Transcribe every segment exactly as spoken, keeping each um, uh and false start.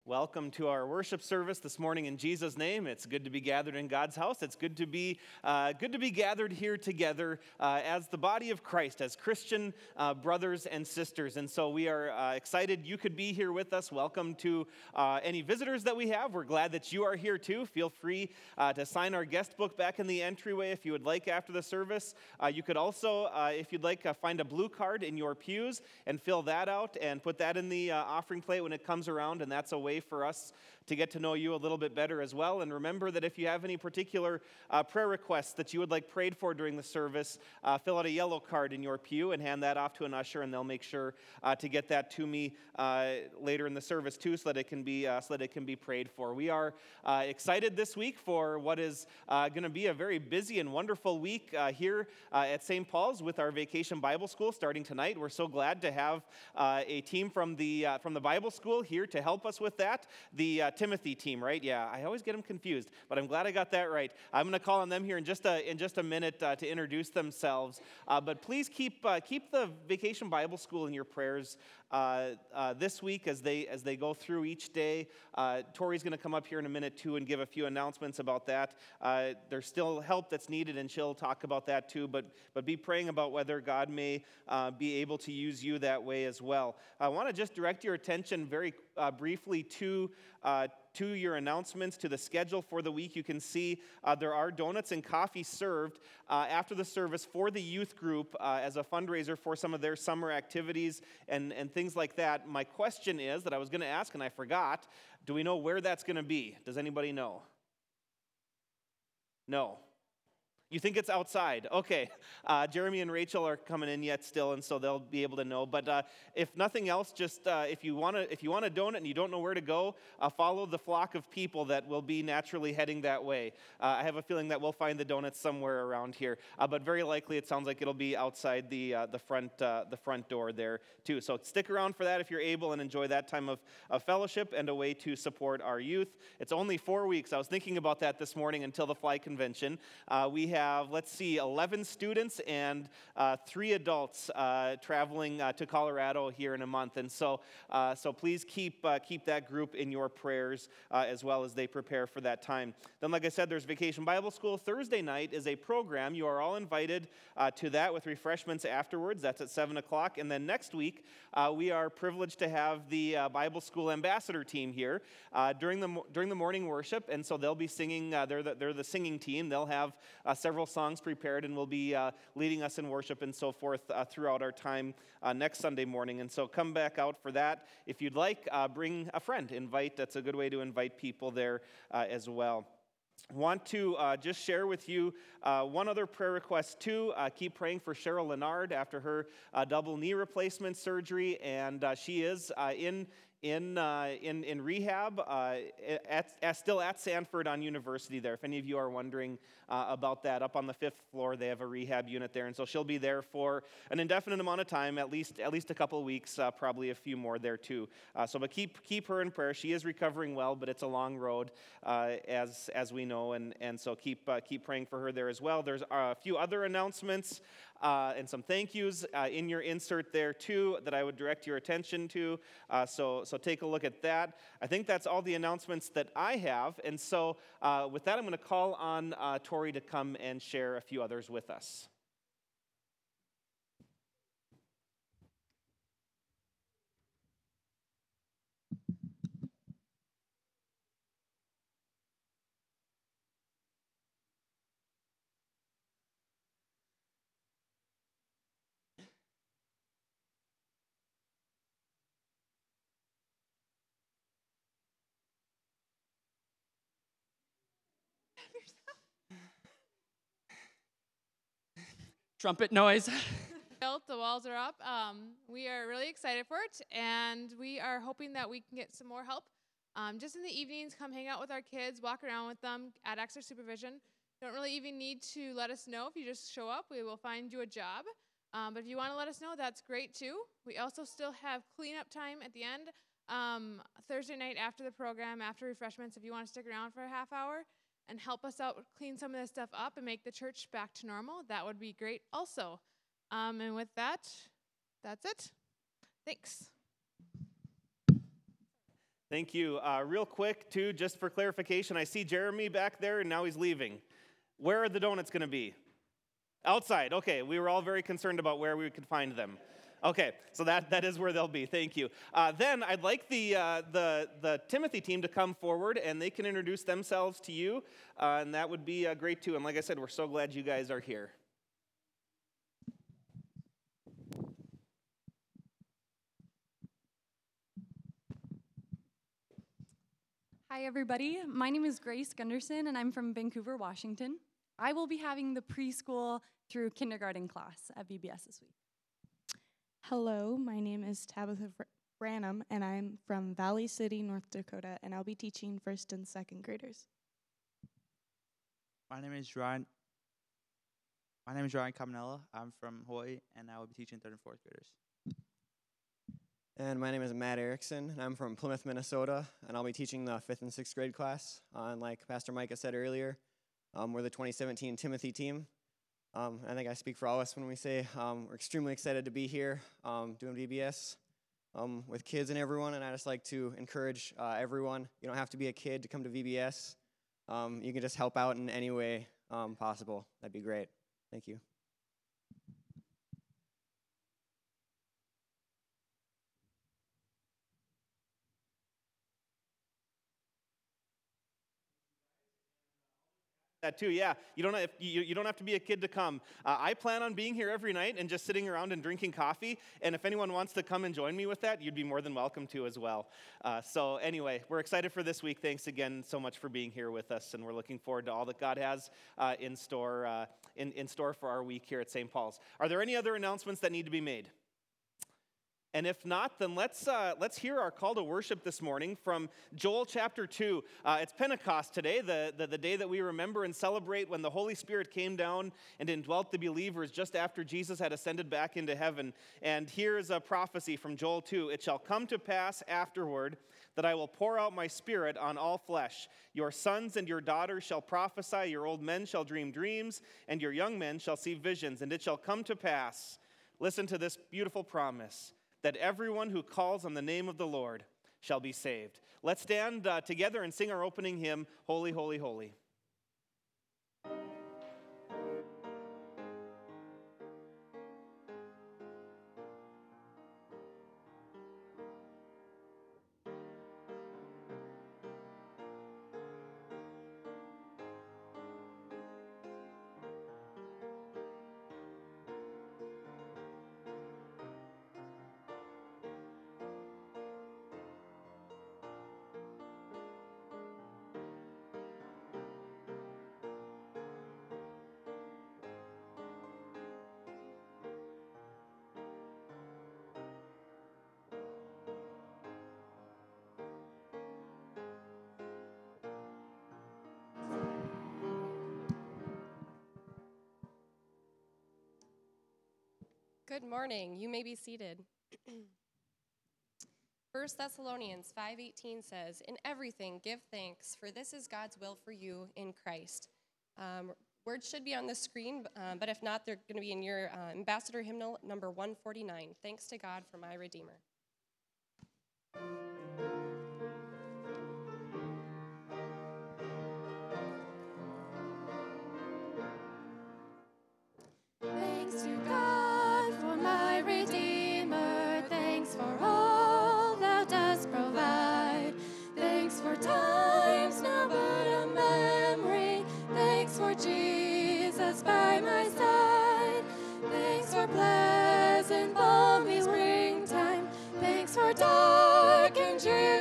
Welcome to our worship service this morning in Jesus' name. It's good to be gathered in God's house. It's good to be uh, good to be gathered here together uh, as the body of Christ, as Christian uh, brothers and sisters. And so we are uh, excited you could be here with us. Welcome to uh, any visitors that we have. We're glad that you are here too. Feel free uh, to sign our guest book back in the entryway if you would like after the service. Uh, you could also, uh, if you'd like, uh, find a blue card in your pews and fill that out and put that in the uh, offering plate when it comes around, and that's a way for us to get to know you a little bit better as well. And remember that if you have any particular uh, prayer requests that you would like prayed for during the service, uh, fill out a yellow card in your pew and hand that off to an usher, and they'll make sure uh, to get that to me uh, later in the service too, so that it can be uh, so that it can be prayed for. We are uh, excited this week for what is uh, going to be a very busy and wonderful week uh, here uh, at Saint Paul's with our Vacation Bible School starting tonight. We're so glad to have uh, a team from the uh, from the Bible School here to help us with that. The uh, Timothy team, right? Yeah, I always get them confused, but I'm glad I got that right. I'm going to call on them here in just a in just a minute uh, to introduce themselves. Uh, but please keep uh, keep the Vacation Bible School in your prayers uh, uh, this week as they as they go through each day. Uh, Tori's going to come up here in a minute too and give a few announcements about that. Uh, there's still help that's needed, and she'll talk about that too. But but be praying about whether God may uh, be able to use you that way as well. I want to just direct your attention very uh, briefly to. Uh, to your announcements, to the schedule for the week. You can see uh, there are donuts and coffee served uh, after the service for the youth group uh, as a fundraiser for some of their summer activities and, and things like that. My question is, that I was going to ask and I forgot, do we know where that's going to be? Does anybody know? No. You think it's outside? Okay. Uh, Jeremy and Rachel are coming in yet still, and so they'll be able to know. But uh, if nothing else, just uh, if you want to, if you want a donut and you don't know where to go, uh, follow the flock of people that will be naturally heading that way. Uh, I have a feeling that we'll find the donuts somewhere around here, uh, but very likely it sounds like it'll be outside the uh, the front uh, the front door there too. So stick around for that if you're able, and enjoy that time of, of fellowship and a way to support our youth. It's only four weeks. I was thinking about that this morning until the Fly Convention. Uh, we have. Have, let's see, eleven students and uh, three adults uh, traveling uh, to Colorado here in a month. And so uh, so please keep uh, keep that group in your prayers uh, as well as they prepare for that time. Then, like I said, there's Vacation Bible School. Thursday night is a program. You are all invited uh, to that with refreshments afterwards. That's at seven o'clock. And then next week, uh, we are privileged to have the uh, Bible School ambassador team here uh, during the during the morning worship. And so they'll be singing. Uh, they're, the, they're the singing team. They'll have uh, several Several songs prepared and will be uh, leading us in worship and so forth uh, throughout our time uh, next Sunday morning. And so come back out for that. If you'd like, uh, bring a friend. Invite. That's a good way to invite people there uh, as well. Want to uh, just share with you uh, one other prayer request too. Uh, keep praying for Cheryl Lennard after her uh, double knee replacement surgery, and uh, she is uh, in. In, uh, in in rehab, uh, at, at, still at Sanford on University there. If any of you are wondering uh, about that, up on the fifth floor, they have a rehab unit there, and so she'll be there for an indefinite amount of time, at least at least a couple of weeks, uh, probably a few more there too. Uh, so, but keep keep her in prayer. She is recovering well, but it's a long road, uh, as as we know, and and so keep uh, keep praying for her there as well. There's a few other announcements. Uh, and some thank yous uh, in your insert there too that I would direct your attention to. Uh, so, so take a look at that. I think that's all the announcements that I have. And so uh, with that, I'm going to call on uh, Tori to come and share a few others with us. Trumpet noise. Built, the walls are up. Um, we are really excited for it, and we are hoping that we can get some more help. Um, just in the evenings, come hang out with our kids, walk around with them, add extra supervision. Don't really even need to let us know. If you just show up, we will find you a job. Um, but if you want to let us know, that's great too. We also still have cleanup time at the end. Um, Thursday night after the program, after refreshments, if you want to stick around for a half hour and help us out, clean some of this stuff up and make the church back to normal, that would be great also. Um, and with that, that's it. Thanks. Thank you. Uh, real quick, too, just for clarification, I see Jeremy back there, and now he's leaving. Where are the donuts going to be? Outside. Okay, we were all very concerned about where we could find them. Okay, so that, that is where they'll be. Thank you. Uh, then I'd like the, uh, the, the Timothy team to come forward, and they can introduce themselves to you, uh, and that would be uh, great, too. And like I said, we're so glad you guys are here. Hi, everybody. My name is Grace Gunderson, and I'm from Vancouver, Washington. I will be having the preschool through kindergarten class at V B S this week. Hello, my name is Tabitha Branham, and I'm from Valley City, North Dakota, and I'll be teaching first and second graders. My name is Ryan. My name is Ryan Caminella. I'm from Hawaii, and I will be teaching third and fourth graders. And my name is Matt Erickson, and I'm from Plymouth, Minnesota, and I'll be teaching the fifth and sixth grade class. Uh, and like Pastor Micah said earlier, um, we're the twenty seventeen Timothy team. Um, I think I speak for all of us when we say um, we're extremely excited to be here um, doing V B S um, with kids and everyone, and I just like to encourage uh, everyone. You don't have to be a kid to come to V B S. Um, you can just help out in any way um, possible. That'd be great. Thank you. That too, yeah. You don't have, you, you don't have to be a kid to come. Uh, I plan on being here every night and just sitting around and drinking coffee. And if anyone wants to come and join me with that, you'd be more than welcome to as well. Uh, so anyway, we're excited for this week. Thanks again so much for being here with us, and we're looking forward to all that God has uh, in store uh, in, in store for our week here at Saint Paul's. Are there any other announcements that need to be made? And if not, then let's uh, let's hear our call to worship this morning from Joel chapter two. Uh, it's Pentecost today, the, the, the day that we remember and celebrate when the Holy Spirit came down and indwelt the believers just after Jesus had ascended back into heaven. And here's a prophecy from Joel two. It shall come to pass afterward that I will pour out my Spirit on all flesh. Your sons and your daughters shall prophesy, your old men shall dream dreams, and your young men shall see visions. And it shall come to pass, listen to this beautiful promise, that everyone who calls on the name of the Lord shall be saved. Let's stand uh, together and sing our opening hymn, Holy, Holy, Holy. Good morning. You may be seated. First Thessalonians five eighteen says, "In everything give thanks, for this is God's will for you in Christ." Um, words should be on the screen, uh, but if not, they're going to be in your uh, Ambassador Hymnal number one forty-nine. Thanks to God for my Redeemer. Thanks to God for my Redeemer, thanks for all thou dost provide. Thanks for times now but a memory, thanks for Jesus by my side. Thanks for pleasant balmy springtime, thanks for dark and dreary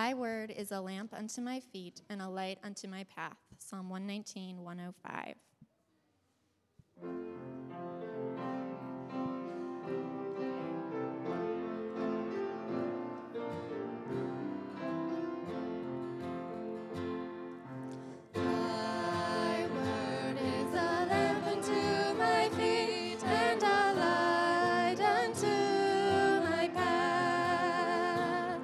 Thy word is a lamp unto my feet and a light unto my path. Psalm one nineteen, one oh five. Thy word is a lamp unto my feet and a light unto my path.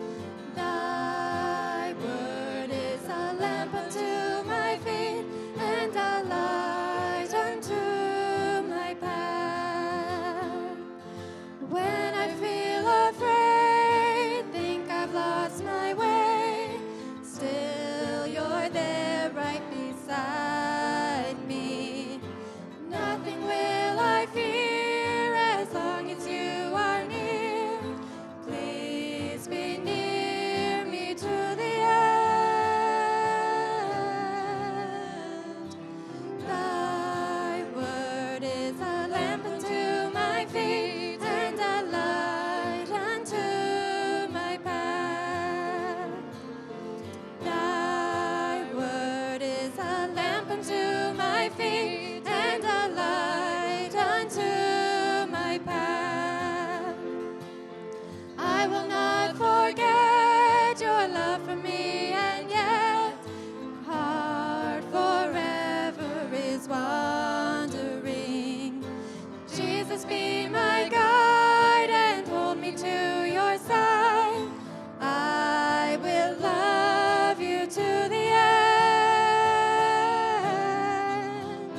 Thy word is a lamp unto my feet and a light unto my path. When I feel afraid, think I've lost my way, still you're there right beside me. Nothing will I fear as long as you are near. Please be near me to the end. Thy word is a lamp unto my feet and a light unto my path. Thy word is a lamp unto my feet and a light unto my path. I will not forget your love for me, and yet my heart forever is wandering. Jesus, be my guide and hold me to your side. I will love you to the end.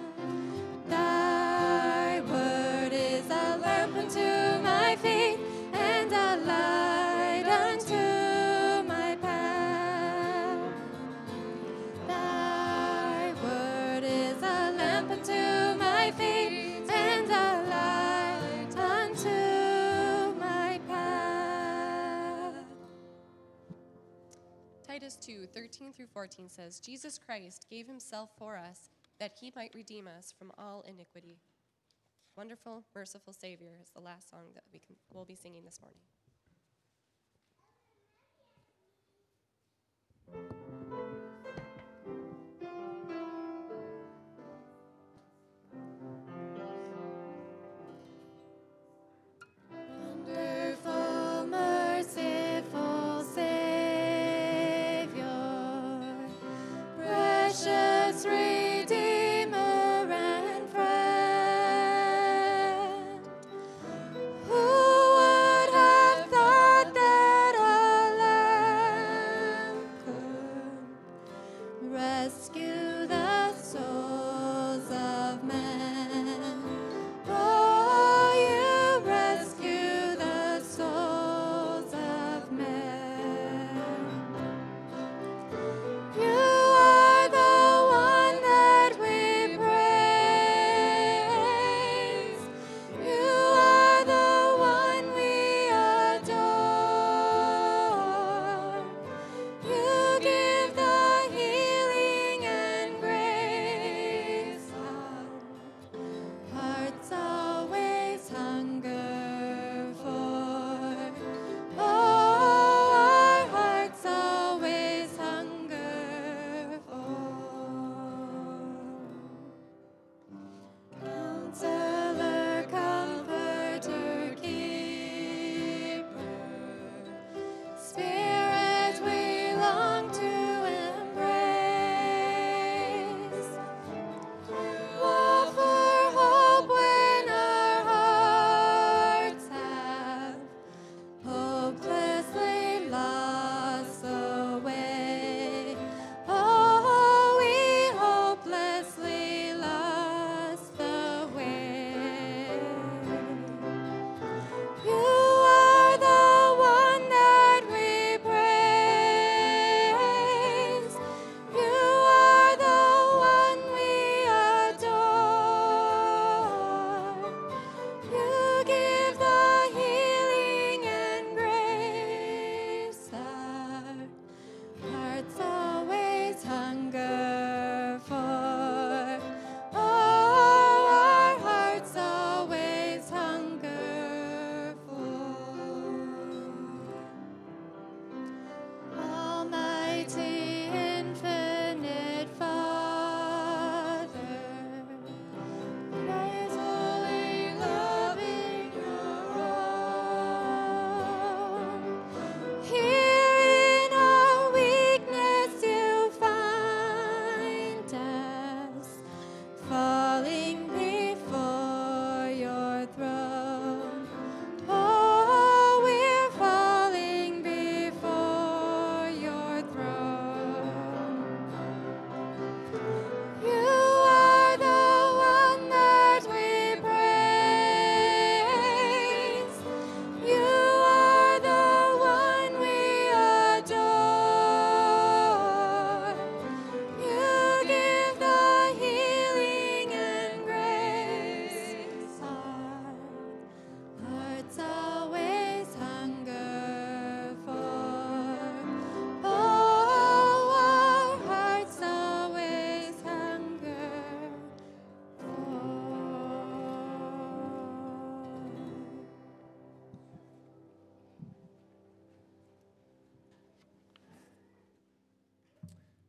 Thy word is a lamp unto my feet and a light unto my path. Thy word is a lamp unto my feet and a light unto my path. Titus two, thirteen through fourteen says, Jesus Christ gave himself for us that he might redeem us from all iniquity. Wonderful, merciful Savior is the last song that we can, we'll be singing this morning. Wonderful, merciful Savior, precious Redeemer and friend, who would have thought that a lamb could rescue the souls of men? Oh, you rescue the souls of men. You are the one that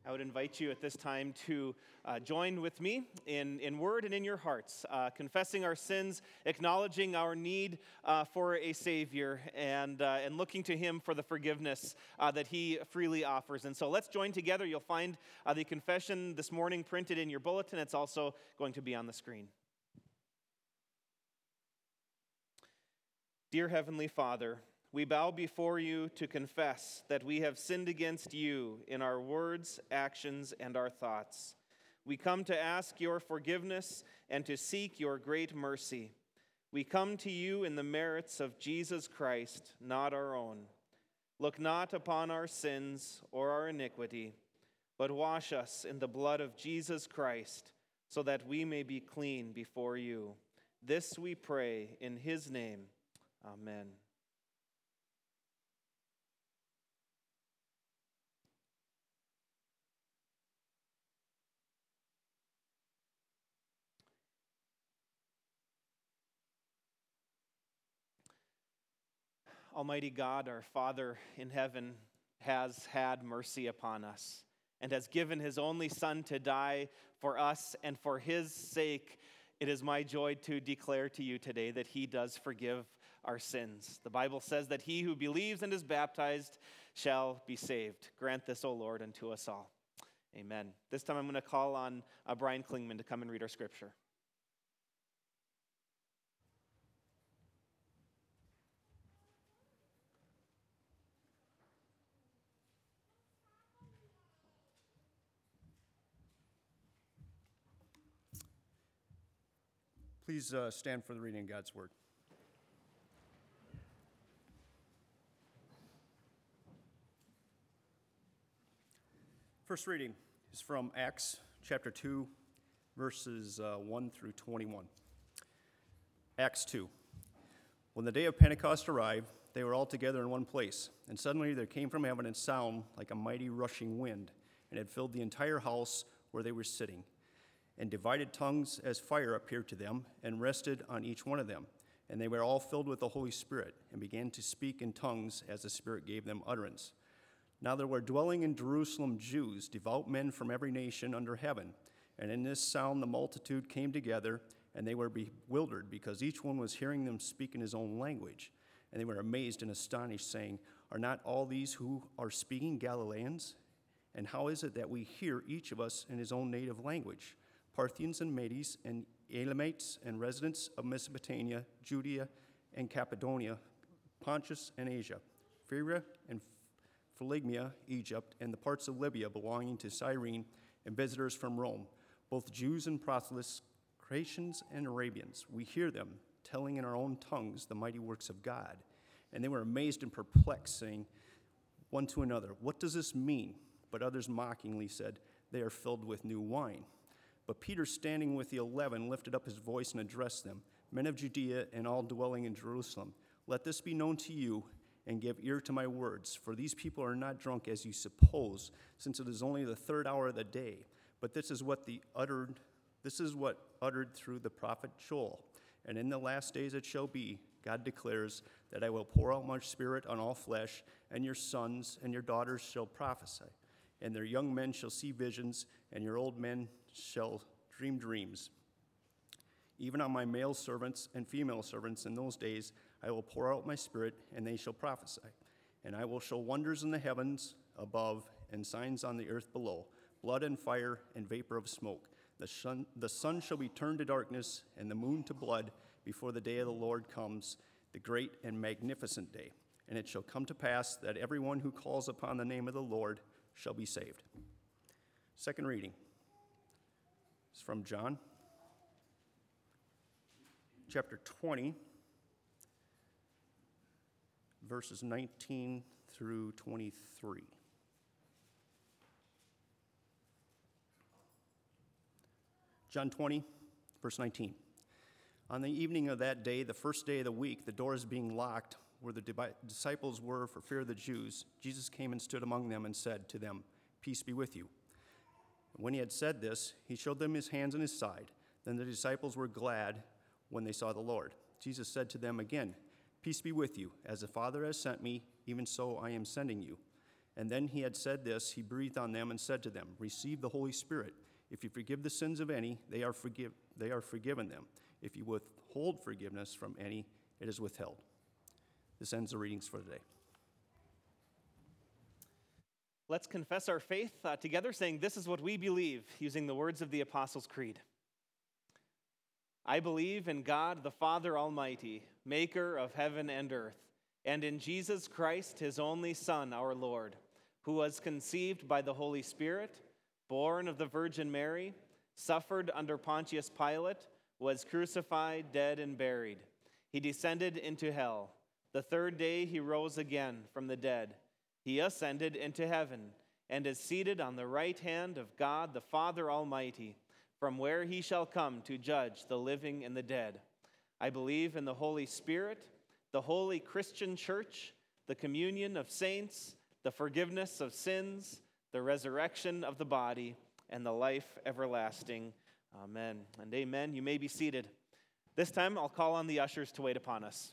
I would invite you at this time to uh, join with me in, in word and in your hearts, uh, confessing our sins, acknowledging our need uh, for a Savior, and, uh, and looking to Him for the forgiveness uh, that He freely offers. And so let's join together. You'll find uh, the confession this morning printed in your bulletin. It's also going to be on the screen. Dear Heavenly Father, we bow before you to confess that we have sinned against you in our words, actions, and our thoughts. We come to ask your forgiveness and to seek your great mercy. We come to you in the merits of Jesus Christ, not our own. Look not upon our sins or our iniquity, but wash us in the blood of Jesus Christ, so that we may be clean before you. This we pray in his name. Amen. Almighty God, our Father in heaven, has had mercy upon us and has given his only Son to die for us, and for his sake, it is my joy to declare to you today that he does forgive our sins. The Bible says that he who believes and is baptized shall be saved. Grant this, O Lord, unto us all. Amen. This time I'm going to call on uh, Brian Klingman to come and read our scripture. Please uh, stand for the reading of God's word. First reading is from Acts chapter two, verses uh, one through twenty-one. Acts two. When the day of Pentecost arrived, they were all together in one place, and suddenly there came from heaven a sound like a mighty rushing wind, and it filled the entire house where they were sitting. And divided tongues as fire appeared to them and rested on each one of them. And they were all filled with the Holy Spirit and began to speak in tongues as the Spirit gave them utterance. Now there were dwelling in Jerusalem Jews, devout men from every nation under heaven. And in this sound the multitude came together, and they were bewildered, because each one was hearing them speak in his own language. And they were amazed and astonished, saying, Are not all these who are speaking Galileans? And how is it that we hear each of us in his own native language? Parthians and Medes and Elamites and residents of Mesopotamia, Judea and Cappadocia, Pontus and Asia, Phrygia and Phrygia, Egypt, and the parts of Libya belonging to Cyrene, and visitors from Rome, both Jews and proselytes, Cretans and Arabians. We hear them telling in our own tongues the mighty works of God. And they were amazed and perplexed, saying one to another, What does this mean? But others mockingly said, They are filled with new wine. But Peter, standing with the eleven, lifted up his voice and addressed them, Men of Judea and all dwelling in Jerusalem, let this be known to you, and give ear to my words. For these people are not drunk as you suppose, since it is only the third hour of the day. But this is what the uttered, this is what uttered through the prophet Joel. And in the last days it shall be, God declares, that I will pour out my spirit on all flesh, and your sons and your daughters shall prophesy, and their young men shall see visions, and your old men shall dream dreams. Even on my male servants and female servants in those days I will pour out my spirit, and they shall prophesy. And I will show wonders in the heavens above and signs on the earth below, blood and fire and vapor of smoke. The sun, the sun shall be turned to darkness and the moon to blood before the day of the Lord comes, the great and magnificent day. And it shall come to pass that everyone who calls upon the name of the Lord shall be saved. Second reading. It's from John, chapter twenty, verses nineteen through twenty-three. John twenty, verse nineteen. On the evening of that day, the first day of the week, the doors being locked where the disciples were for fear of the Jews, Jesus came and stood among them and said to them, Peace be with you. When he had said this, he showed them his hands and his side. Then the disciples were glad when they saw the Lord. Jesus said to them again, Peace be with you. As the Father has sent me, even so I am sending you. And then he had said this, he breathed on them and said to them, receive the Holy Spirit. If you forgive the sins of any, they are, forgive, they are forgiven them. If you withhold forgiveness from any, it is withheld. This ends the readings for today. Let's confess our faith uh, together, saying, this is what we believe, using the words of the Apostles' Creed. I believe in God, the Father Almighty, maker of heaven and earth, and in Jesus Christ, his only Son, our Lord, who was conceived by the Holy Spirit, born of the Virgin Mary, suffered under Pontius Pilate, was crucified, dead, and buried. He descended into hell. The third day he rose again from the dead. He ascended into heaven and is seated on the right hand of God the Father Almighty, from where he shall come to judge the living and the dead. I believe in the Holy Spirit, the holy Christian church, the communion of saints, the forgiveness of sins, the resurrection of the body, and the life everlasting. Amen and amen. You may be seated. This time I'll call on the ushers to wait upon us.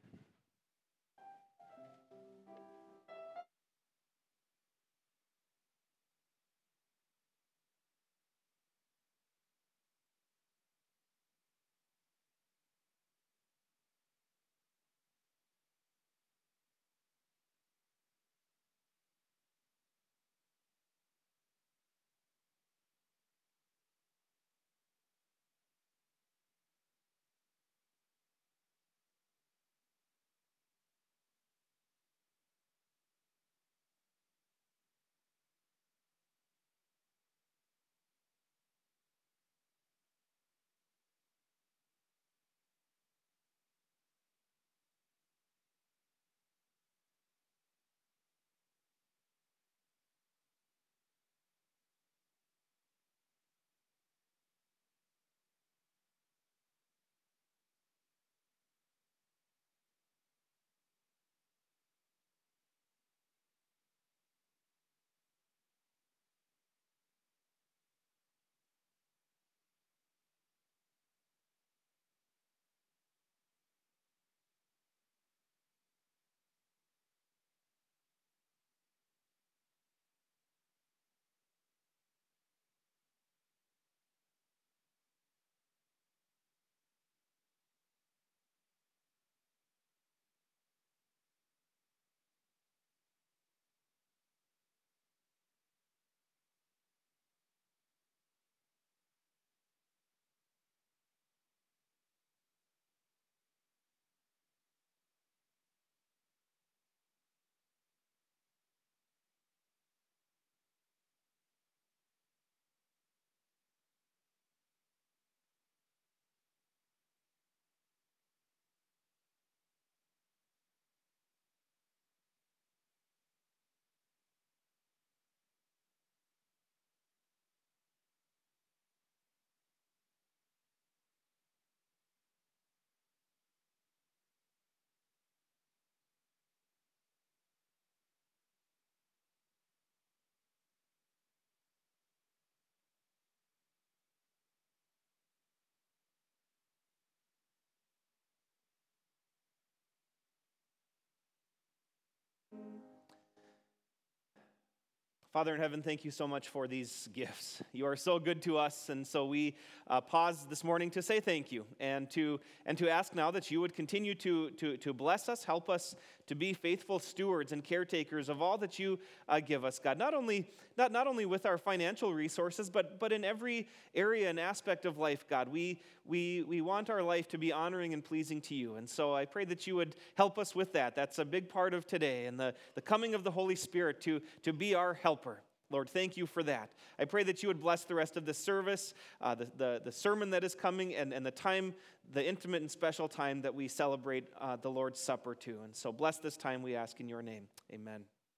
Father in heaven, thank you so much for these gifts. You are so good to us, and so we uh, pause this morning to say thank you and to and to ask now that you would continue to, to, to bless us, help us to be faithful stewards and caretakers of all that you uh, give us, God. Not only not, not only with our financial resources, but but in every area and aspect of life, God. We we we want our life to be honoring and pleasing to you, and so I pray that you would help us with that. That's a big part of today, and the, the coming of the Holy Spirit to, to be our helper. Lord, thank you for that. I pray that you would bless the rest of the service, uh, the, the, the sermon that is coming, and, and the time, the intimate and special time that we celebrate uh, the Lord's Supper too. And so bless this time, we ask in your name. Amen.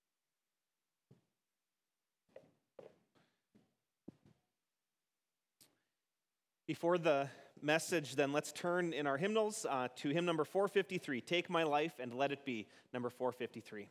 Before the message, then, let's turn in our hymnals uh, to hymn number four fifty-three, Take My Life and Let It Be, number four fifty-three.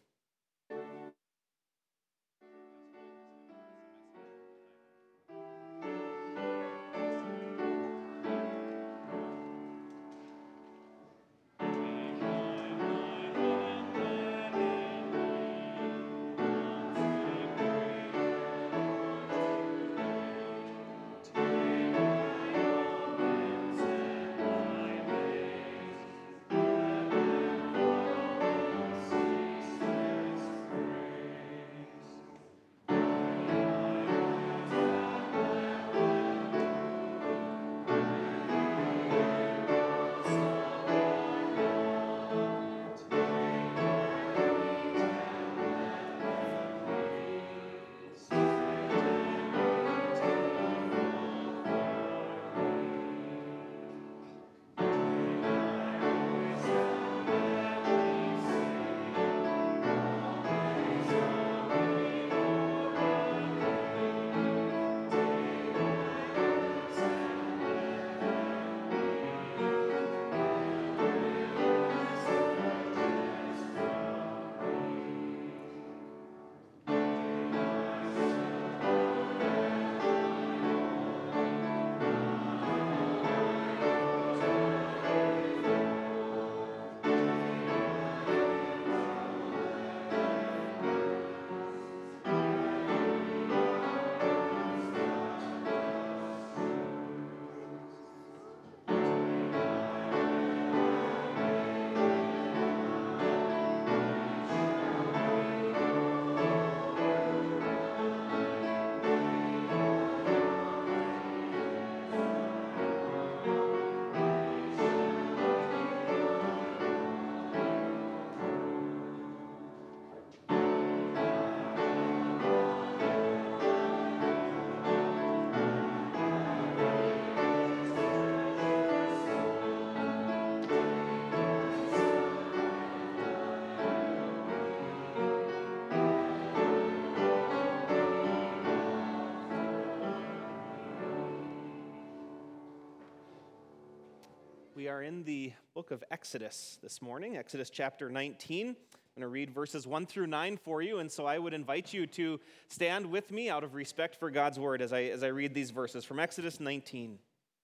We are in the book of Exodus this morning, Exodus chapter nineteen. I'm going to read verses one through nine for you, and so I would invite you to stand with me out of respect for God's word as I, as I read these verses from Exodus nineteen.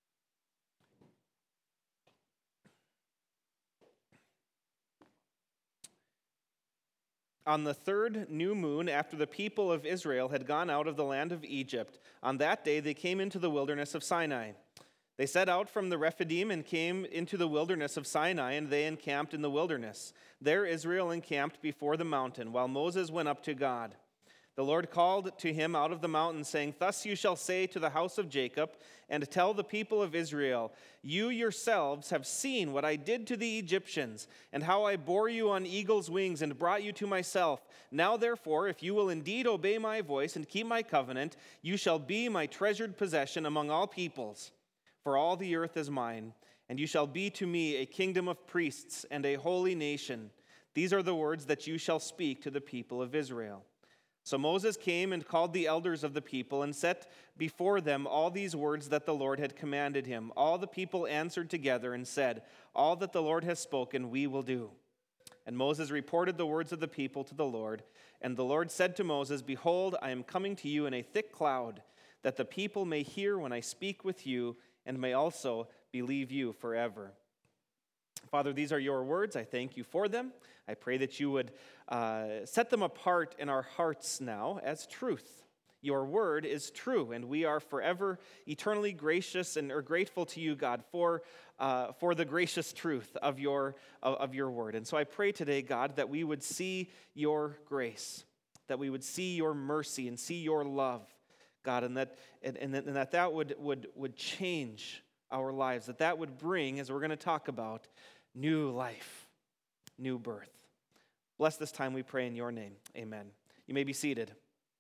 On the third new moon, after the people of Israel had gone out of the land of Egypt, on that day they came into the wilderness of Sinai. They set out from the Rephidim and came into the wilderness of Sinai, and they encamped in the wilderness. There Israel encamped before the mountain, while Moses went up to God. The Lord called to him out of the mountain, saying, "Thus you shall say to the house of Jacob, and tell the people of Israel, you yourselves have seen what I did to the Egyptians, and how I bore you on eagle's wings and brought you to myself. Now therefore, if you will indeed obey my voice and keep my covenant, you shall be my treasured possession among all peoples. For all the earth is mine, and you shall be to me a kingdom of priests and a holy nation. These are the words that you shall speak to the people of Israel." So Moses came and called the elders of the people and set before them all these words that the Lord had commanded him. All the people answered together and said, "All that the Lord has spoken, we will do." And Moses reported the words of the people to the Lord. And the Lord said to Moses, "Behold, I am coming to you in a thick cloud, that the people may hear when I speak with you, and may also believe you forever." Father, these are your words. I thank you for them. I pray that you would uh, set them apart in our hearts now as truth. Your word is true, and we are forever eternally gracious and are grateful to you, God, for uh, for the gracious truth of your of, of your word. And so I pray today, God, that we would see your grace, that we would see your mercy and see your love, God, and that and, and that, and that, that would, would, would change our lives, that that would bring, as we're going to talk about, new life, new birth. Bless this time, we pray in your name. Amen. You may be seated.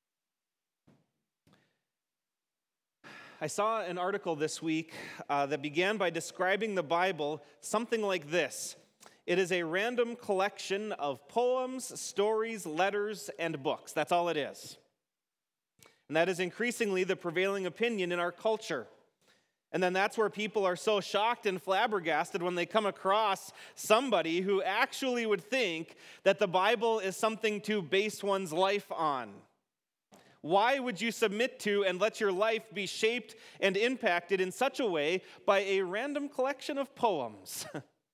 I saw an article this week uh, that began by describing the Bible something like this. It is a random collection of poems, stories, letters, and books. That's all it is. And that is increasingly the prevailing opinion in our culture. And then that's where people are so shocked and flabbergasted when they come across somebody who actually would think that the Bible is something to base one's life on. Why would you submit to and let your life be shaped and impacted in such a way by a random collection of poems?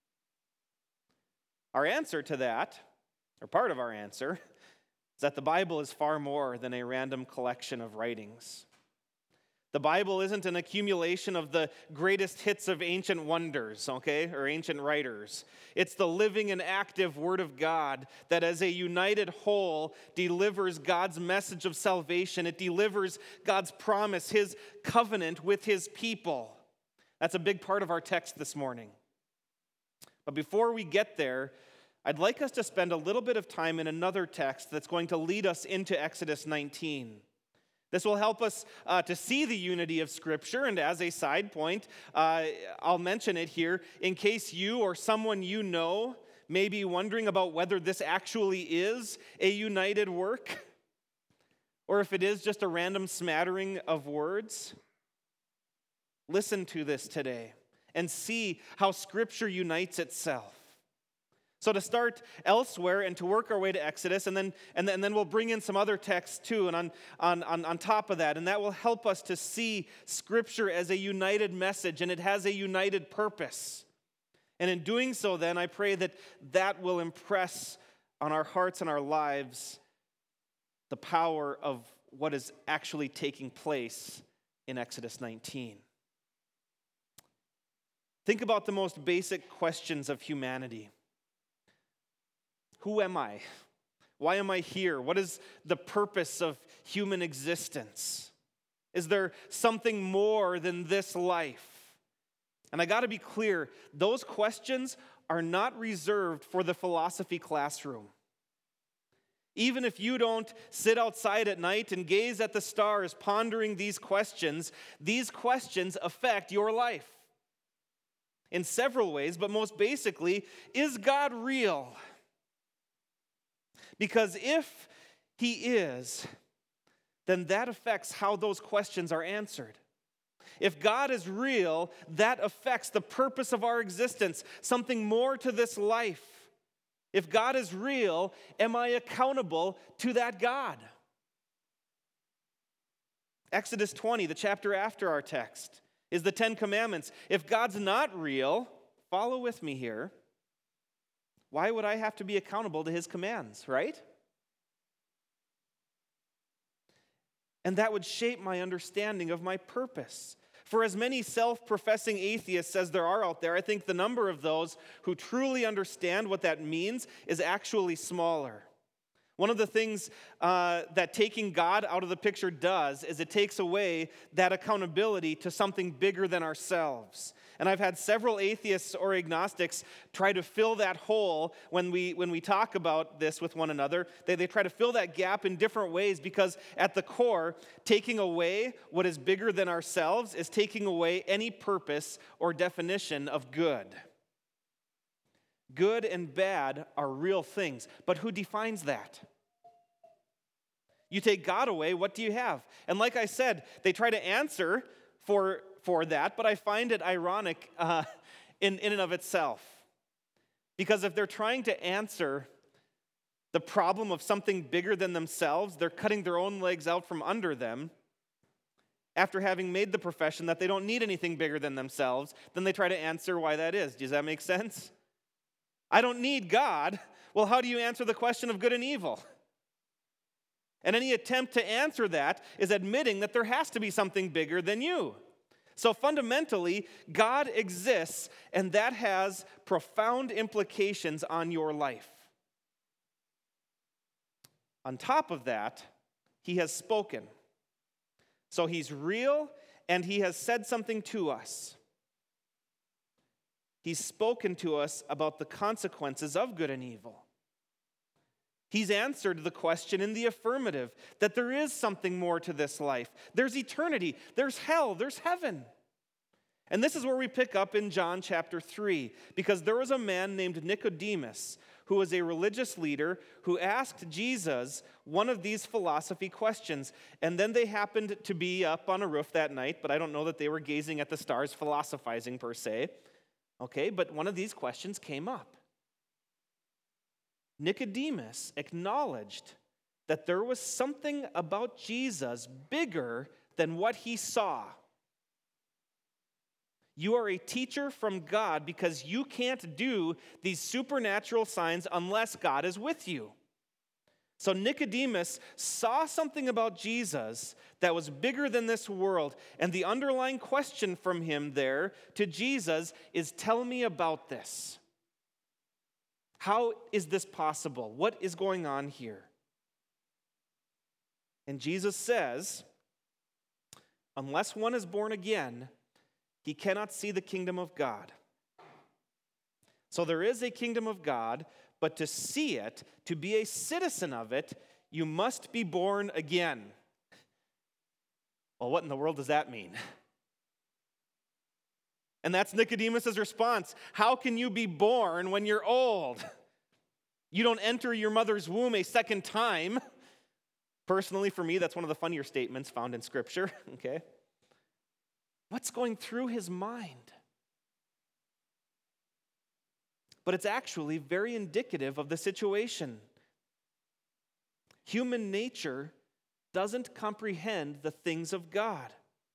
Our answer to that, or part of our answer, is that the Bible is far more than a random collection of writings. The Bible isn't an accumulation of the greatest hits of ancient wonders, okay, or ancient writers. It's the living and active Word of God that as a united whole delivers God's message of salvation. It delivers God's promise, His covenant with His people. That's a big part of our text this morning. But before we get there, I'd like us to spend a little bit of time in another text that's going to lead us into Exodus nineteen. This will help us uh, to see the unity of Scripture, and as a side point, uh, I'll mention it here in case you or someone you know may be wondering about whether this actually is a united work, or if it is just a random smattering of words. Listen to this today and see how Scripture unites itself. So to start elsewhere and to work our way to Exodus, and then and then, and then we'll bring in some other texts too, and on, on, on, on top of that, and that will help us to see Scripture as a united message, and it has a united purpose. And in doing so, then, I pray that that will impress on our hearts and our lives the power of what is actually taking place in Exodus nineteen. Think about the most basic questions of humanity. Who am I? Why am I here? What is the purpose of human existence? Is there something more than this life? And I got to be clear, those questions are not reserved for the philosophy classroom. Even if you don't sit outside at night and gaze at the stars pondering these questions, these questions affect your life in several ways, but most basically, is God real? Because if He is, then that affects how those questions are answered. If God is real, that affects the purpose of our existence, something more to this life. If God is real, am I accountable to that God? Exodus twenty, the chapter after our text, is the Ten Commandments. If God's not real, follow with me here. Why would I have to be accountable to his commands, right? And that would shape my understanding of my purpose. For as many self-professing atheists as there are out there, I think the number of those who truly understand what that means is actually smaller. One of the things uh, that taking God out of the picture does is it takes away that accountability to something bigger than ourselves. And I've had several atheists or agnostics try to fill that hole when we when we talk about this with one another. They, they try to fill that gap in different ways because at the core, taking away what is bigger than ourselves is taking away any purpose or definition of good. Good and bad are real things, but who defines that? You take God away, what do you have? And like I said, they try to answer for, for that, but I find it ironic uh, in, in and of itself. Because if they're trying to answer the problem of something bigger than themselves, they're cutting their own legs out from under them. After having made the profession that they don't need anything bigger than themselves, then they try to answer why that is. Does that make sense? I don't need God. Well, how do you answer the question of good and evil? And any attempt to answer that is admitting that there has to be something bigger than you. So fundamentally, God exists, and that has profound implications on your life. On top of that, he has spoken. So he's real, and he has said something to us. He's spoken to us about the consequences of good and evil. He's answered the question in the affirmative that there is something more to this life. There's eternity, there's hell, there's heaven. And this is where we pick up in John chapter three, because there was a man named Nicodemus who was a religious leader who asked Jesus one of these philosophy questions. And then they happened to be up on a roof that night, but I don't know that they were gazing at the stars philosophizing per se. Okay, but one of these questions came up. Nicodemus acknowledged that there was something about Jesus bigger than what he saw. You are a teacher from God because you can't do these supernatural signs unless God is with you. So Nicodemus saw something about Jesus that was bigger than this world, and the underlying question from him there to Jesus is, tell me about this. How is this possible? What is going on here? And Jesus says, unless one is born again, he cannot see the kingdom of God. So there is a kingdom of God, but to see it, to be a citizen of it, you must be born again. Well, what in the world does that mean? And that's Nicodemus' response. How can you be born when you're old? You don't enter your mother's womb a second time. Personally, for me, that's one of the funnier statements found in Scripture. Okay? What's going through his mind? But it's actually very indicative of the situation. Human nature doesn't comprehend the things of God.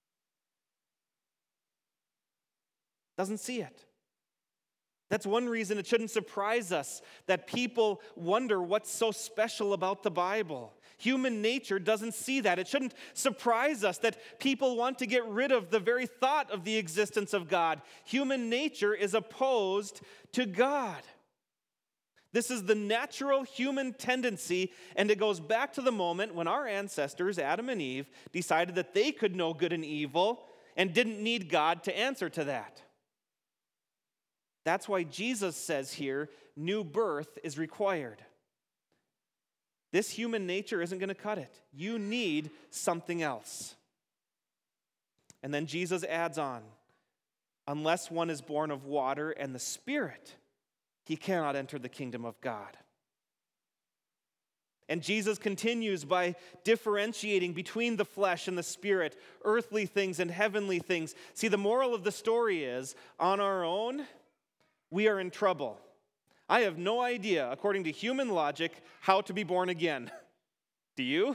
Doesn't see it. That's one reason it shouldn't surprise us that people wonder what's so special about the Bible. Human nature doesn't see that. It shouldn't surprise us that people want to get rid of the very thought of the existence of God. Human nature is opposed to God. This is the natural human tendency, and it goes back to the moment when our ancestors, Adam and Eve, decided that they could know good and evil and didn't need God to answer to that. That's why Jesus says here, new birth is required. This human nature isn't going to cut it. You need something else. And then Jesus adds on, unless one is born of water and the Spirit, he cannot enter the kingdom of God. And Jesus continues by differentiating between the flesh and the spirit, earthly things and heavenly things. See, the moral of the story is, on our own, we are in trouble. I have no idea, according to human logic, how to be born again. Do you?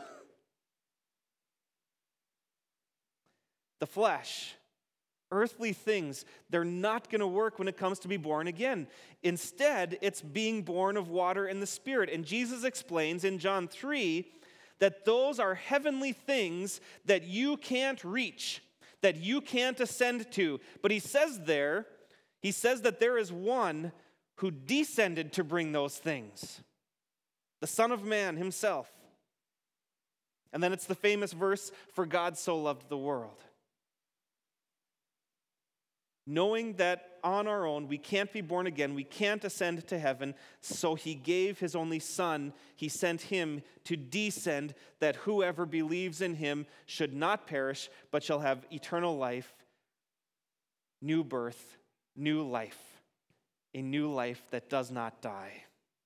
The flesh, earthly things, they're not going to work when it comes to be born again. Instead, it's being born of water and the Spirit. And Jesus explains in John three that those are heavenly things that you can't reach, that you can't ascend to. But he says there, he says that there is one who descended to bring those things, the Son of Man himself. And then it's the famous verse, "For God so loved the world." Knowing that on our own we can't be born again, we can't ascend to heaven, so he gave his only Son. He sent him to descend, that whoever believes in him should not perish, but shall have eternal life, new birth, new life, a new life that does not die.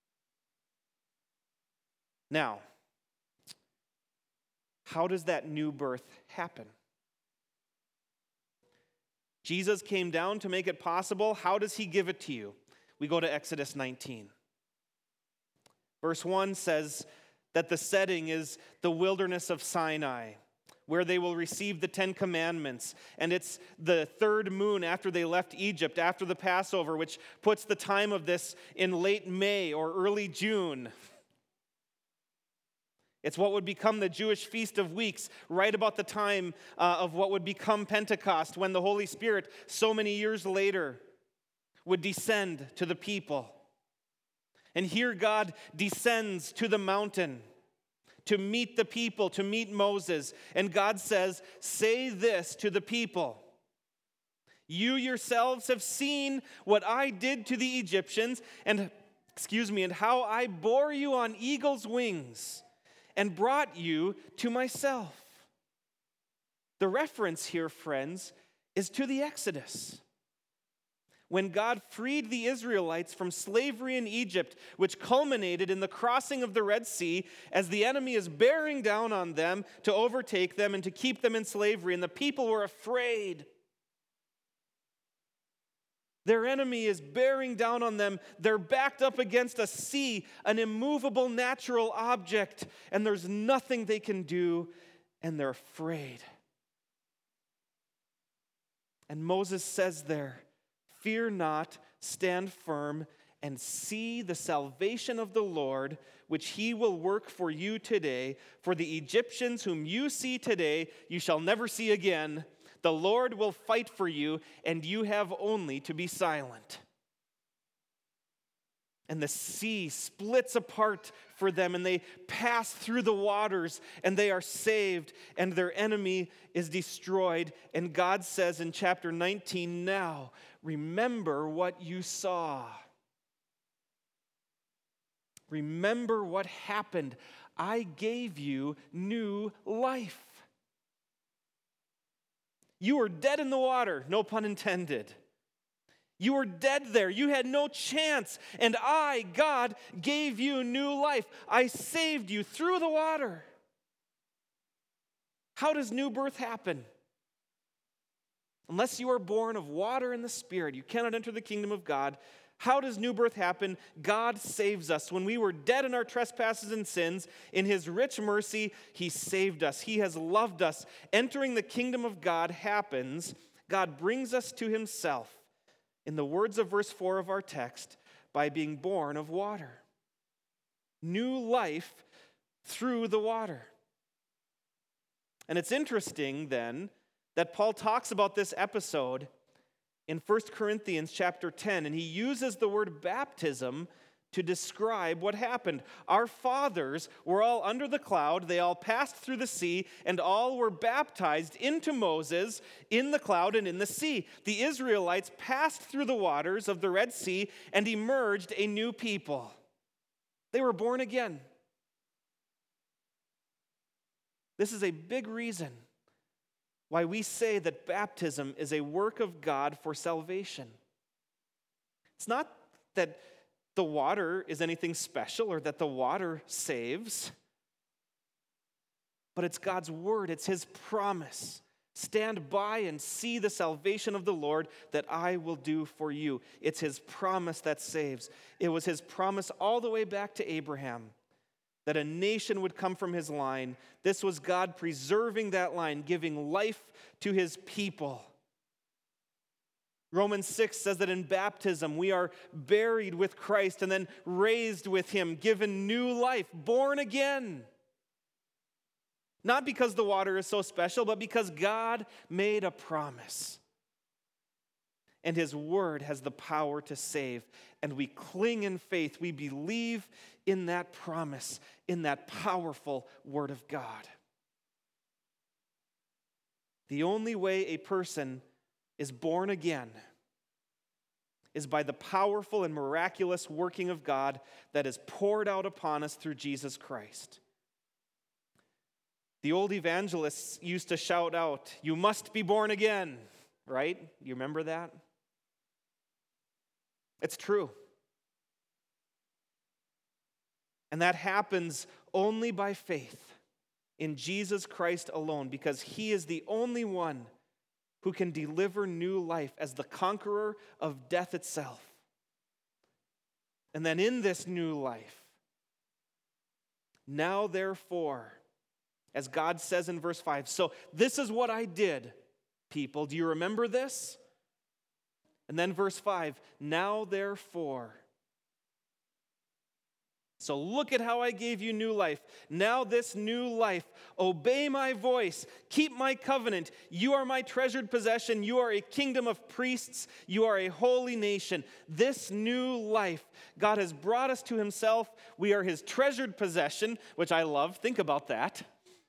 Now, how does that new birth happen? Jesus came down to make it possible. How does he give it to you? We go to Exodus nineteen. Verse one says that the setting is the wilderness of Sinai, where they will receive the Ten Commandments. And it's the third moon after they left Egypt, after the Passover, which puts the time of this in late May or early June. It's what would become the Jewish Feast of Weeks, right about the time uh, of what would become Pentecost, when the Holy Spirit, so many years later, would descend to the people. And here God descends to the mountain to meet the people, to meet Moses. And God says, "Say this to the people. You yourselves have seen what I did to the Egyptians, and, excuse me, and how I bore you on eagle's wings and brought you to myself." The reference here, friends, is to the Exodus. When God freed the Israelites from slavery in Egypt, which culminated in the crossing of the Red Sea, as the enemy is bearing down on them to overtake them and to keep them in slavery, and the people were afraid. Their enemy is bearing down on them. They're backed up against a sea, an immovable natural object, and there's nothing they can do, and they're afraid. And Moses says there, "Fear not, stand firm, and see the salvation of the Lord, which he will work for you today. For the Egyptians whom you see today, you shall never see again. The Lord will fight for you, and you have only to be silent." And the sea splits apart for them, and they pass through the waters, and they are saved, and their enemy is destroyed. And God says in chapter nineteen, "Now remember what you saw. Remember what happened. I gave you new life. You were dead in the water," no pun intended. You were dead there. You had no chance. And I, God, gave you new life. I saved you through the water. How does new birth happen? Unless you are born of water and the Spirit, you cannot enter the kingdom of God. How does new birth happen? God saves us. When we were dead in our trespasses and sins, in his rich mercy, he saved us. He has loved us. Entering the kingdom of God happens. God brings us to himself, in the words of verse four of our text, by being born of water. New life through the water. And it's interesting then that Paul talks about this episode in First Corinthians chapter ten, and he uses the word baptism to describe what happened. Our fathers were all under the cloud, they all passed through the sea, and all were baptized into Moses in the cloud and in the sea. The Israelites passed through the waters of the Red Sea and emerged a new people. They were born again. This is a big reason why we say that baptism is a work of God for salvation. It's not that the water is anything special or that the water saves, but it's God's word, it's his promise. Stand by and see the salvation of the Lord that I will do for you. It's his promise that saves. It was his promise all the way back to Abraham that a nation would come from his line. This was God preserving that line, giving life to his people. Romans six says that in baptism we are buried with Christ and then raised with him, given new life, born again. Not because the water is so special, but because God made a promise. And his word has the power to save. And we cling in faith. We believe in that promise, in that powerful word of God. The only way a person is born again is by the powerful and miraculous working of God that is poured out upon us through Jesus Christ. The old evangelists used to shout out, "You must be born again," right? You remember that? It's true. And that happens only by faith in Jesus Christ alone, because he is the only one who can deliver new life as the conqueror of death itself. And then in this new life, now therefore, as God says in verse five, so this is what I did, people. Do you remember this? And then verse five, now therefore. So look at how I gave you new life. Now this new life, obey my voice, keep my covenant. You are my treasured possession. You are a kingdom of priests. You are a holy nation. This new life, God has brought us to himself. We are his treasured possession, which I love. Think about that.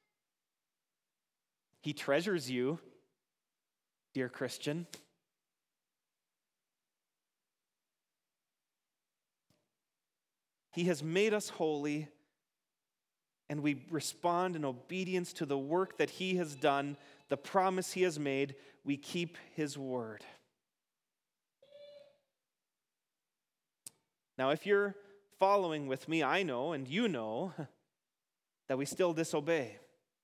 He treasures you, dear Christian. He has made us holy, and we respond in obedience to the work that he has done, the promise he has made. We keep his word. Now, if you're following with me, I know, and you know, that we still disobey.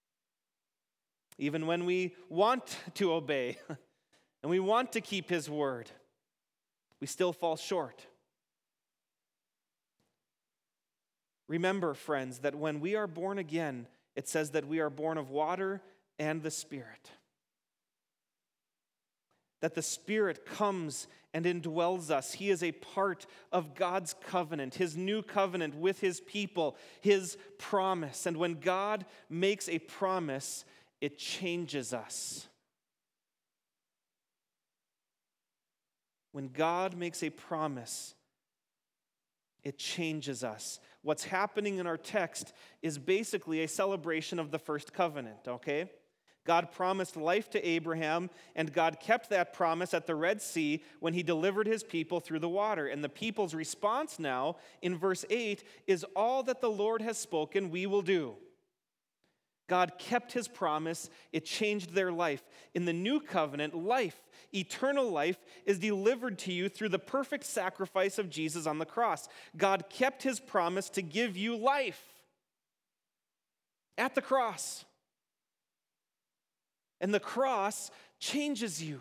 Even when we want to obey and we want to keep his word, we still fall short. Remember, friends, that when we are born again, it says that we are born of water and the Spirit. That the Spirit comes and indwells us. He is a part of God's covenant, his new covenant with his people, his promise. And when God makes a promise, it changes us. When God makes a promise, it changes us. What's happening in our text is basically a celebration of the first covenant, okay? God promised life to Abraham, and God kept that promise at the Red Sea when he delivered his people through the water. And the people's response now, in verse eight, is all that the Lord has spoken, we will do. God kept his promise. It changed their life. In the new covenant, life, eternal life, is delivered to you through the perfect sacrifice of Jesus on the cross. God kept his promise to give you life at the cross. And the cross changes you.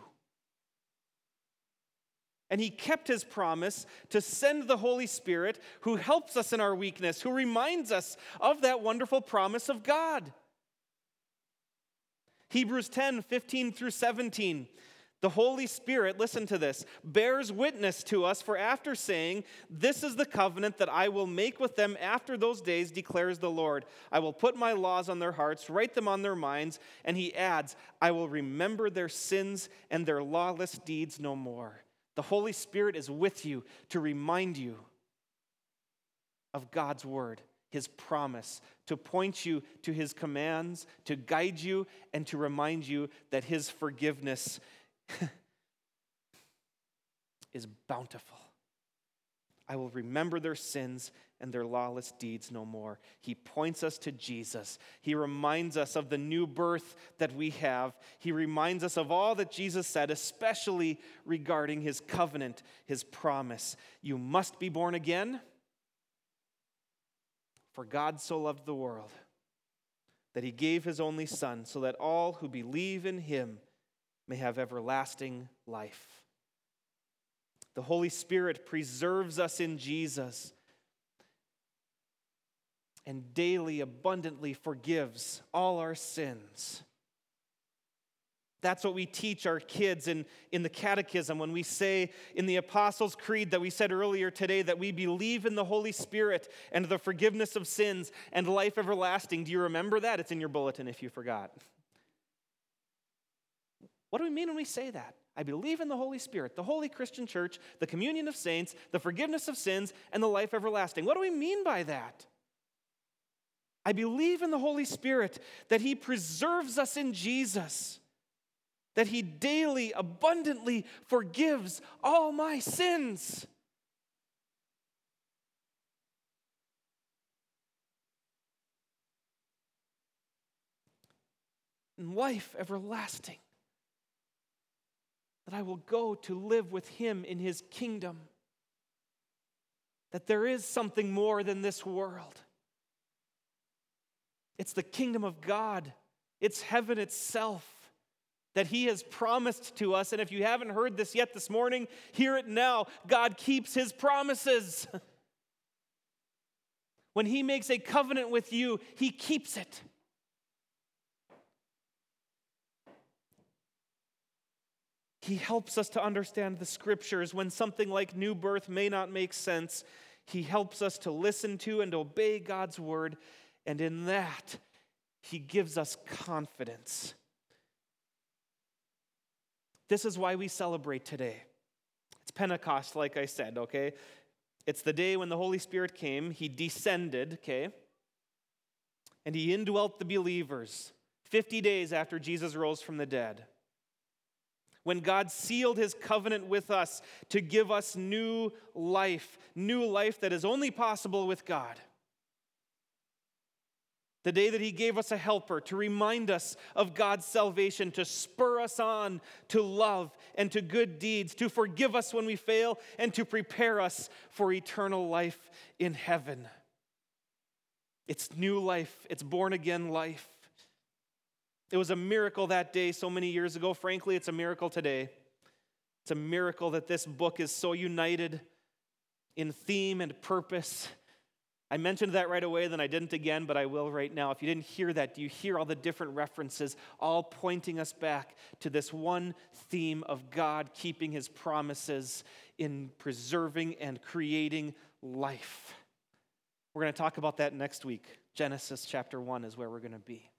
And he kept his promise to send the Holy Spirit, who helps us in our weakness, who reminds us of that wonderful promise of God. Hebrews ten, fifteen through seventeen. The Holy Spirit, listen to this, bears witness to us, for after saying, "This is the covenant that I will make with them after those days, declares the Lord. I will put my laws on their hearts, write them on their minds." And he adds, "I will remember their sins and their lawless deeds no more." The Holy Spirit is with you to remind you of God's word, his promise, to point you to his commands, to guide you, and to remind you that his forgiveness is bountiful, I will remember their sins and their lawless deeds no more. He points us to Jesus. He reminds us of the new birth that we have. He reminds us of all that Jesus said, especially regarding his covenant, his promise. You must be born again. For God so loved the world that he gave his only Son, so that all who believe in him may have everlasting life. The Holy Spirit preserves us in Jesus and daily, abundantly forgives all our sins. That's what we teach our kids in, in the catechism when we say in the Apostles' Creed that we said earlier today that we believe in the Holy Spirit and the forgiveness of sins and life everlasting. Do you remember that? It's in your bulletin if you forgot. What do we mean when we say that? I believe in the Holy Spirit, the Holy Christian Church, the communion of saints, the forgiveness of sins, and the life everlasting. What do we mean by that? I believe in the Holy Spirit, that he preserves us in Jesus, that he daily, abundantly forgives all my sins. And life everlasting. That I will go to live with him in his kingdom. That there is something more than this world. It's the kingdom of God. It's heaven itself that he has promised to us. And if you haven't heard this yet this morning, hear it now. God keeps his promises. When he makes a covenant with you, he keeps it. He helps us to understand the scriptures when something like new birth may not make sense. He helps us to listen to and obey God's word, and in that, he gives us confidence. This is why we celebrate today. It's Pentecost, like I said, okay? It's the day when the Holy Spirit came. He descended, okay? And he indwelt the believers fifty days after Jesus rose from the dead. When God sealed his covenant with us to give us new life, new life that is only possible with God. The day that he gave us a helper to remind us of God's salvation, to spur us on to love and to good deeds, to forgive us when we fail, and to prepare us for eternal life in heaven. It's new life. It's born again life. It was a miracle that day so many years ago. Frankly, it's a miracle today. It's a miracle that this book is so united in theme and purpose. I mentioned that right away, then I didn't again, but I will right now. If you didn't hear that, do you hear all the different references, all pointing us back to this one theme of God keeping his promises in preserving and creating life? We're going to talk about that next week. Genesis chapter one is where we're going to be.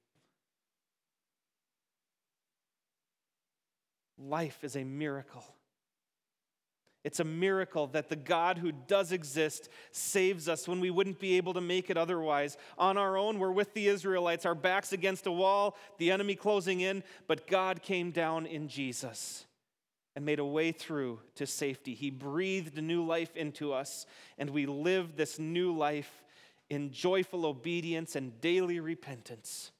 Life is a miracle. It's a miracle that the God who does exist saves us when we wouldn't be able to make it otherwise. On our own, we're with the Israelites, our backs against a wall, the enemy closing in, but God came down in Jesus and made a way through to safety. He breathed new life into us, and we live this new life in joyful obedience and daily repentance.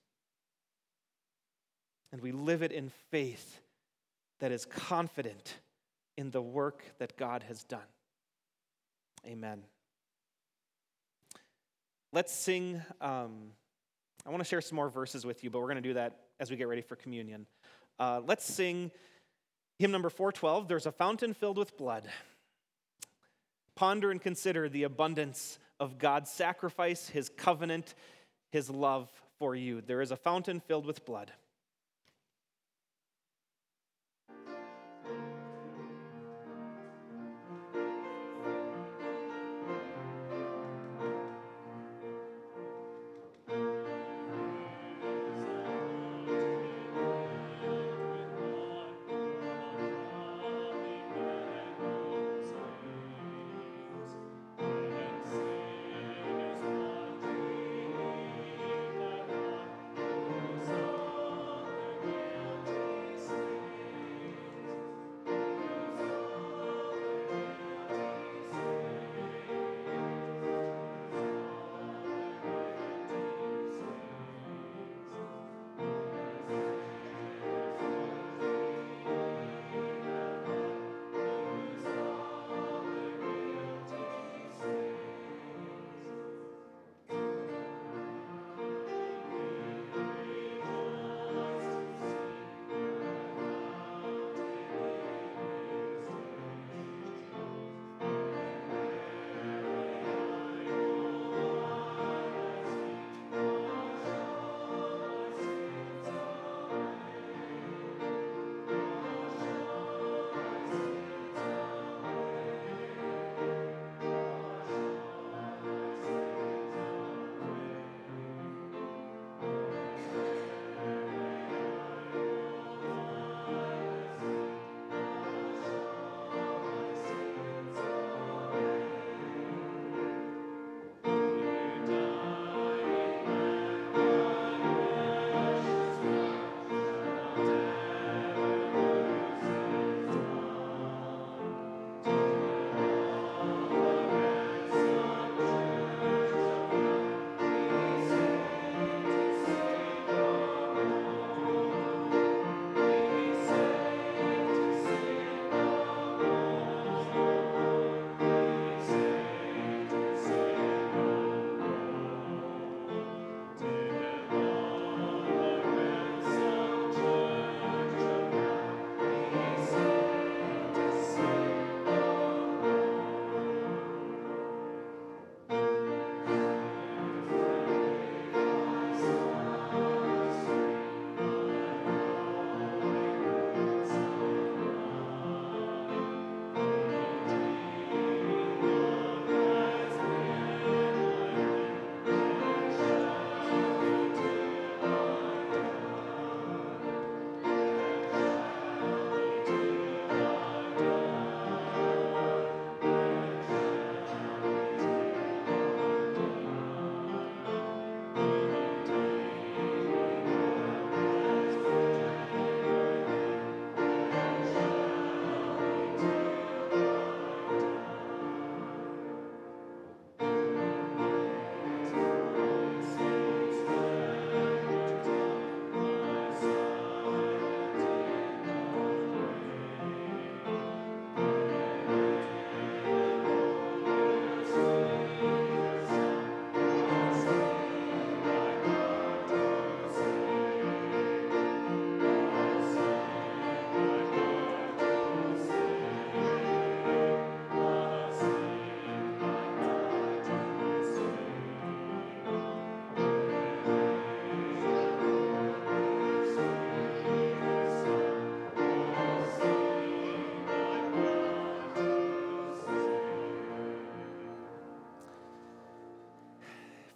And we live it in faith that is confident in the work that God has done. Amen. Let's sing. Um, I want to share some more verses with you, but we're going to do that as we get ready for communion. Uh, let's sing hymn number four twelve, There's a Fountain Filled with Blood. Ponder and consider the abundance of God's sacrifice, his covenant, his love for you. There is a fountain filled with blood.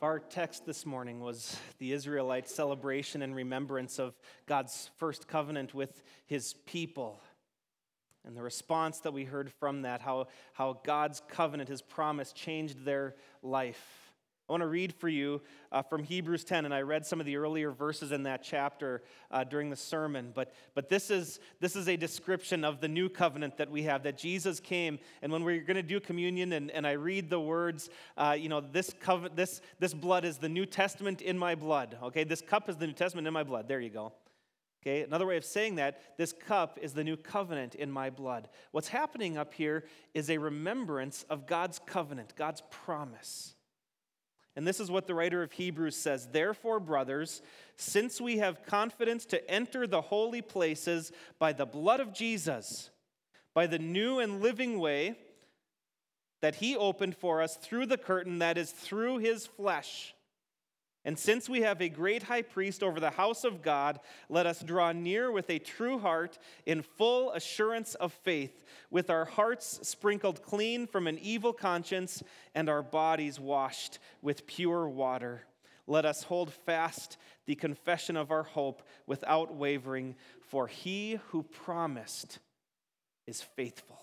If our text this morning was the Israelites' celebration and remembrance of God's first covenant with his people, and the response that we heard from that, how, how God's covenant, his promise, changed their life. I want to read for you uh, from Hebrews ten, and I read some of the earlier verses in that chapter uh, during the sermon, but, but this is, this is a description of the new covenant that we have, that Jesus came, and when we're going to do communion, and, and I read the words, uh, you know, this, covenant, this, this blood is the New Testament in my blood, okay? This cup is the New Testament in my blood. There you go. Okay, another way of saying that, this cup is the new covenant in my blood. What's happening up here is a remembrance of God's covenant, God's promise. And this is what the writer of Hebrews says, "Therefore, brothers, since we have confidence to enter the holy places by the blood of Jesus, by the new and living way that he opened for us through the curtain, that is, through his flesh. And since we have a great high priest over the house of God, let us draw near with a true heart in full assurance of faith, with our hearts sprinkled clean from an evil conscience and our bodies washed with pure water. Let us hold fast the confession of our hope without wavering, for he who promised is faithful."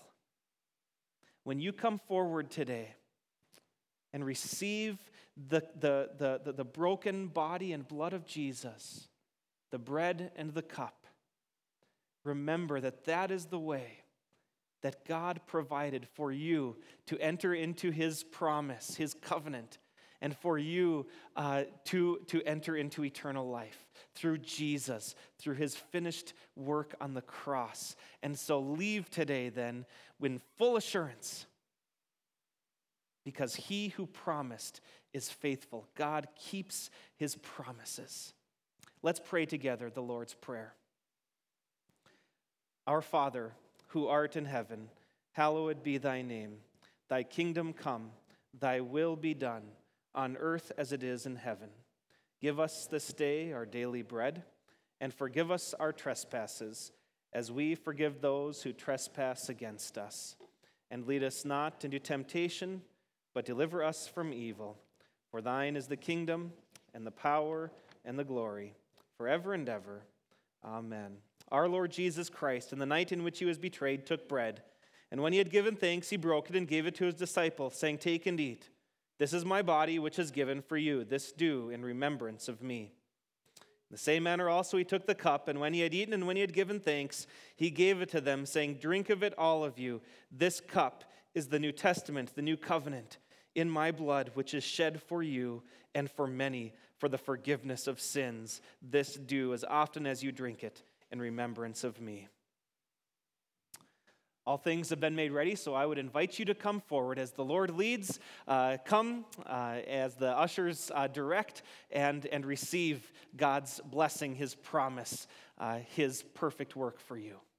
When you come forward today and receive the, the, the, the, the broken body and blood of Jesus, the bread and the cup, remember that that is the way that God provided for you to enter into his promise, his covenant, and for you uh, to, to enter into eternal life through Jesus, through his finished work on the cross. And so leave today then with full assurance, because he who promised is faithful. God keeps his promises. Let's pray together the Lord's Prayer. Our Father, who art in heaven, hallowed be thy name. Thy kingdom come, thy will be done, on earth as it is in heaven. Give us this day our daily bread, and forgive us our trespasses, as we forgive those who trespass against us. And lead us not into temptation, but deliver us from evil. For thine is the kingdom, and the power, and the glory, forever and ever. Amen. Our Lord Jesus Christ, in the night in which he was betrayed, took bread, and when he had given thanks, he broke it and gave it to his disciples, saying, "Take and eat. This is my body, which is given for you. This do in remembrance of me." In the same manner also he took the cup, and when he had eaten and when he had given thanks, he gave it to them, saying, "Drink of it, all of you. This cup is the New Testament, the new covenant, in my blood, which is shed for you and for many for the forgiveness of sins. This do as often as you drink it in remembrance of me." All things have been made ready, so I would invite you to come forward as the Lord leads. Uh, come uh, as the ushers uh, direct and, and receive God's blessing, his promise, uh, his perfect work for you.